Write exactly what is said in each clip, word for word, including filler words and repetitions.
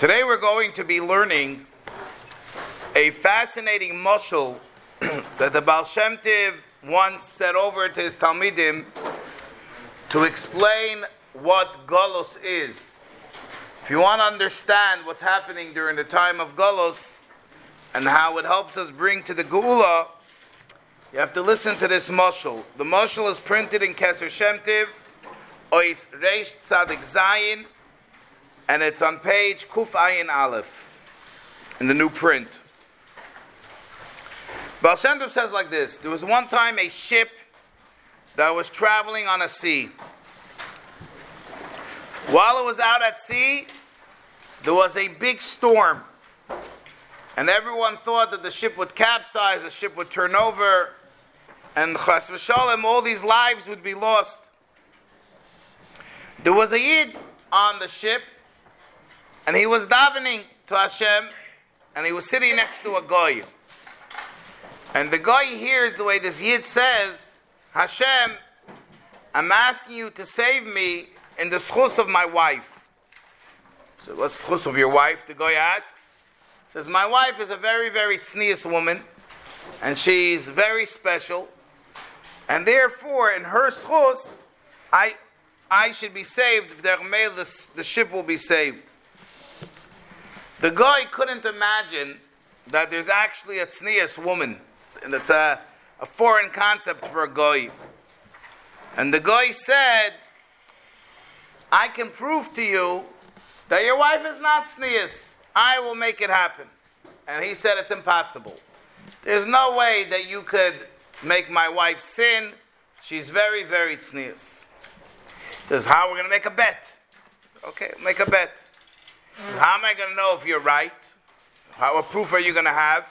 Today we're going to be learning a fascinating mashal that the Baal Shem Tov once said over to his Talmidim to explain what Golos is. If you want to understand what's happening during the time of Golos and how it helps us bring to the Geula, you have to listen to this mashal. The mashal is printed in Keser Shem Tov, Ois Reish Tzadik Zayin, and it's on page Kuf Ayin Aleph in the new print. Baal Shem Tov says like this: there was one time a ship that was traveling on a sea. While it was out at sea, there was a big storm. And everyone thought that the ship would capsize, the ship would turn over, and chas v'sholem, all these lives would be lost. There was a Yid on the ship, and he was davening to Hashem, and he was sitting next to a Goy. And the Goy hears the way this Yid says, Hashem, I'm asking you to save me in the schus of my wife. So what's the schus of your wife? The Goy asks. He says, my wife is a very, very tznius woman, and she's very special, and therefore in her schus, I I should be saved. The, the ship will be saved. The guy couldn't imagine that there's actually a tznius woman, and it's a, a foreign concept for a guy. And the guy said, I can prove to you that your wife is not tznius. I will make it happen. And he said it's impossible. There's no way that you could make my wife sin. She's very, very tznius. He says, how are we going to make a bet? Okay, make a bet. He says, how am I going to know if you're right? How, what proof are you going to have?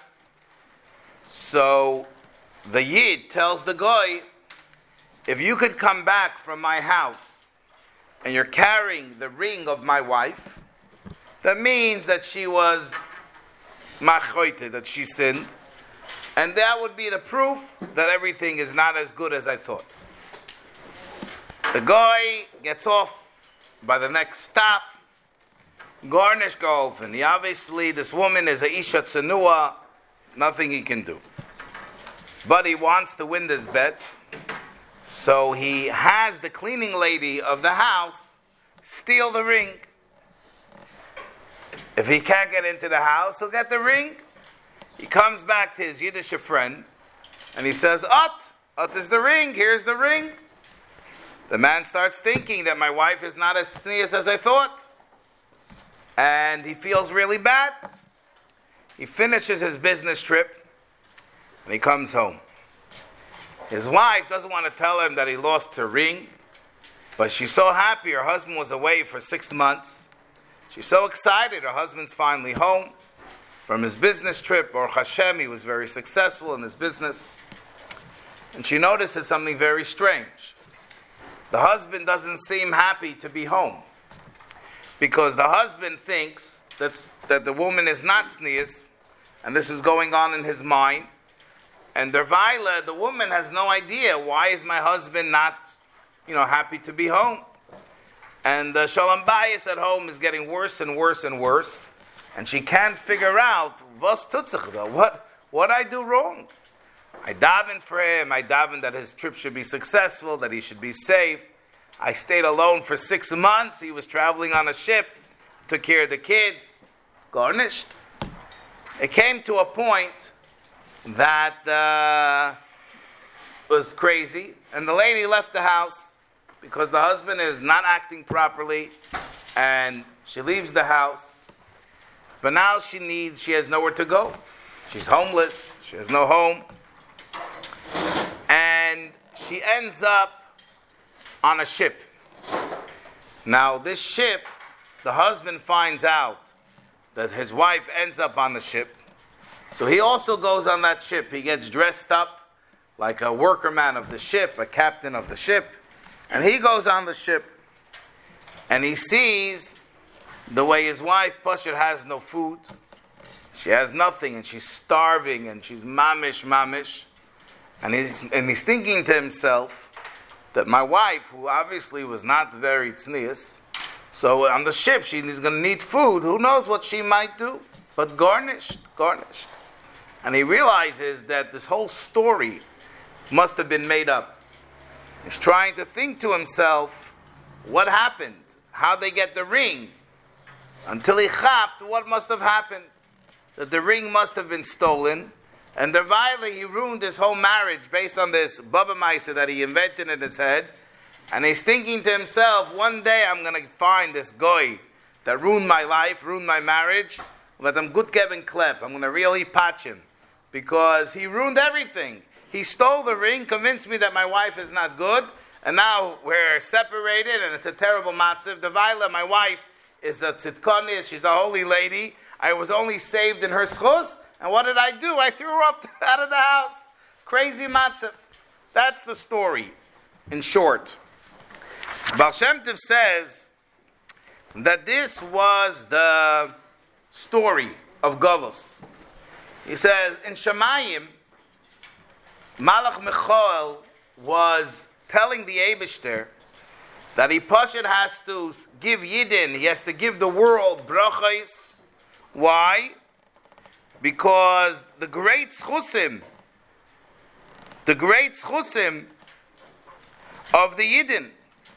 So the Yid tells the Goy, if you could come back from my house and you're carrying the ring of my wife, that means that she was machoite, that she sinned, and that would be the proof that everything is not as good as I thought. The guy gets off by the next stop, Garnish Golfen. He obviously, this woman is a Isha Tzenua, nothing he can do. But he wants to win this bet, so he has the cleaning lady of the house steal the ring. If he can't get into the house, he'll get the ring. He comes back to his Yiddish friend, and he says, Ot, Ot is the ring, here's the ring. The man starts thinking that my wife is not as tznius as I thought. And he feels really bad. He finishes his business trip, and he comes home. His wife doesn't want to tell him that he lost her ring, but she's so happy her husband was away for six months. She's so excited her husband's finally home from his business trip. Baruch Hashem, he was very successful in his business. And she notices something very strange. The husband doesn't seem happy to be home, because the husband thinks that's, that the woman is not tznius, and this is going on in his mind. And Dervaila, the woman, has no idea, why is my husband not, you know, happy to be home? And the Shalom Bayis at home is getting worse and worse and worse, and she can't figure out was tutzach, what what I do wrong. I davened for him. I davened that his trip should be successful, that he should be safe. I stayed alone for six months. He was traveling on a ship, took care of the kids, garnished. It came to a point that uh, was crazy, and the lady left the house because the husband is not acting properly, and she leaves the house. But now she needs, she has nowhere to go. She's homeless. She has no home. And she ends up on a ship. Now this ship, the husband finds out that his wife ends up on the ship. So he also goes on that ship. He gets dressed up like a workerman of the ship, a captain of the ship. And he goes on the ship. And he sees the way his wife, Pashut, has no food. She has nothing, and she's starving, and she's mamish, mamish. And he's, and he's thinking to himself that my wife, who obviously was not very tznius, So on the ship, she's going to need food. Who knows what she might do? But garnished, garnished. And he realizes that this whole story must have been made up. He's trying to think to himself, what happened? How'd they get the ring? Until he chapped, what must have happened? That the ring must have been stolen. And dervaila, he ruined his whole marriage based on this Baba Maisa that he invented in his head. And he's thinking to himself, one day I'm going to find this guy that ruined my life, ruined my marriage, but I'm good Kevin Klepp. I'm going to really patch him because he ruined everything. He stole the ring, convinced me that my wife is not good, and now we're separated and it's a terrible matziv. Devaila, my wife, is a tzidkonis, she's a holy lady. I was only saved in her schus, and what did I do? I threw her off out of the house. Crazy matziv. That's the story, in short. Baal Shem Tov says that this was the story of Golus. He says, in Shemayim, Malach Michael was telling the Eibishter that he Pashut has to give Yidden, he has to give the world brachos. Why? Because the great schusim, the great schusim of the Yidden.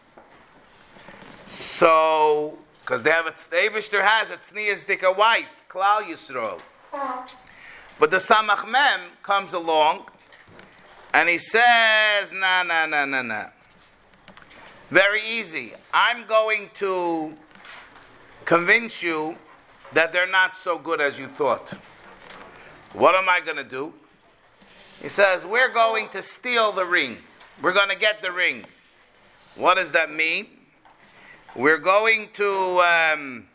So, because they have a, the Eibishter has a tznius dika wife, Klal Yisrael. But the Samach Mem comes along and he says, nah, nah, nah, nah, nah. Very easy. I'm going to convince you that they're not so good as you thought. What am I going to do? He says, we're going to steal the ring. We're going to get the ring. What does that mean? We're going to um,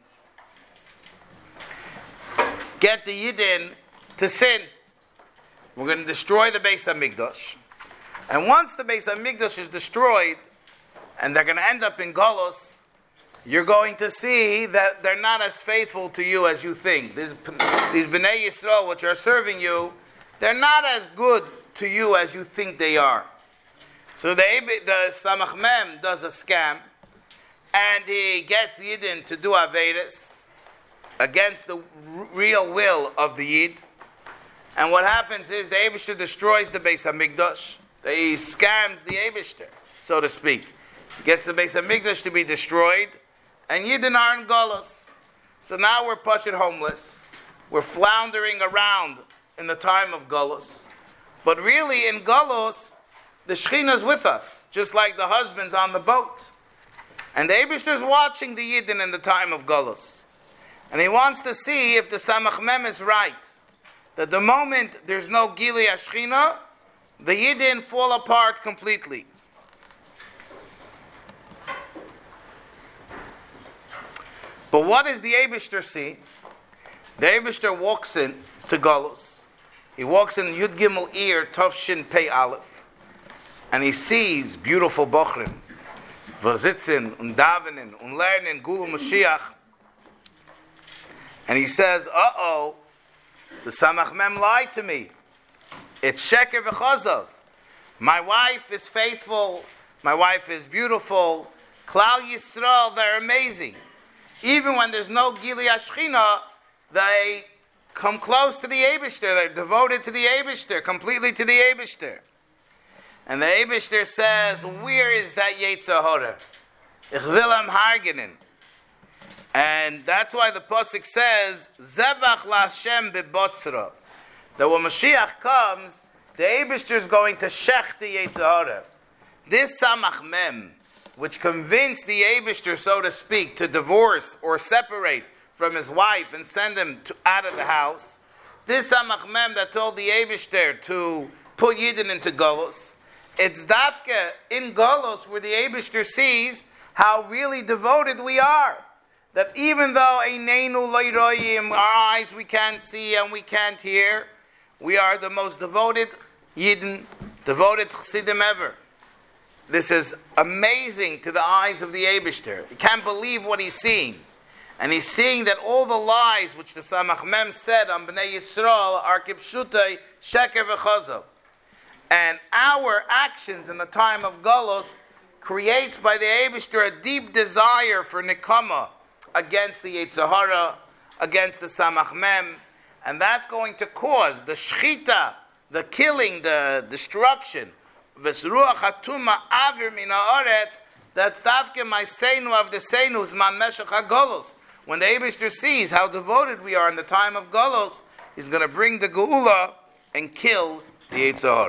get the Yidden to sin. We're going to destroy the Beis HaMikdash. And once the Beis HaMikdash is destroyed, and they're going to end up in Golos, you're going to see that they're not as faithful to you as you think. These, these Bnei Yisrael, which are serving you, they're not as good to you as you think they are. So the, the Samach Mem does a scam, and he gets Yidden to do Avedas against the r- real will of the Yid. And what happens is the Eibishter destroys the Beis HaMikdash. He scams the Eibishter, so to speak. He gets the Beis HaMikdash to be destroyed, and Yidden are in Golos. So now we're Pashut homeless. We're floundering around in the time of Golos. But really in Golos, the Shekhinah's with us, just like the husband's on the boat. And the Eibishter's watching the Yidden in the time of Golos. And he wants to see if the Samach Mem is right. That the moment there's no Gili Ashchina, the Yidden fall apart completely. But what does the Eibishter see? The Eibishter walks in to Golos. He walks in Yud Gimel Eir, Tov Shin Pei Aleph. And he sees beautiful Bochrim. Vazitzin, und Davenen, und Lernen, Gulu Mashiach. And he says, uh-oh, the Samach Mem lied to me. It's Sheker v'Chazav. My wife is faithful. My wife is beautiful. Klal Yisrael, they're amazing. Even when there's no Gili Ashchina, they come close to the Eibishter. They're devoted to the Eibishter, completely to the Eibishter. And the Eibishter says, where is that Yetzer Hara? Ich will am hargenen. And that's why the Pasuk says, Zevach LaHashem bebotzra. That when Mashiach comes, the Eibishter is going to shech the Yetzer Hara. This Samach Mem, which convinced the Eibishter, so to speak, to divorce or separate from his wife and send him to, out of the house, this Samach Mem that told the Eibishter to put Yidden into Golos, it's Dafke in Golos where the Eibishter sees how really devoted we are. That even though Eineinu lo yroyim, our eyes we can't see and we can't hear, we are the most devoted Yidden, devoted Chassidim ever. This is amazing to the eyes of the Eibishter. He can't believe what he's seeing. And he's seeing that all the lies which the Samach Mem said on Bnei Yisrael are kipshutei, sheker v'chazav. And our actions in the time of Golos creates by the Eibishter a deep desire for Nikama against the Yetzer Hara, against the Samach Mem, and that's going to cause the Shchita, the killing, the destruction, Vesruach Hatuma Avir Min Haaretz, that's Tavke Maiseinu of the Seinu Zman Meshach HaGolos. When the Eibishter sees how devoted we are in the time of Golos, he's going to bring the Geula and kill the Yetzer Hara.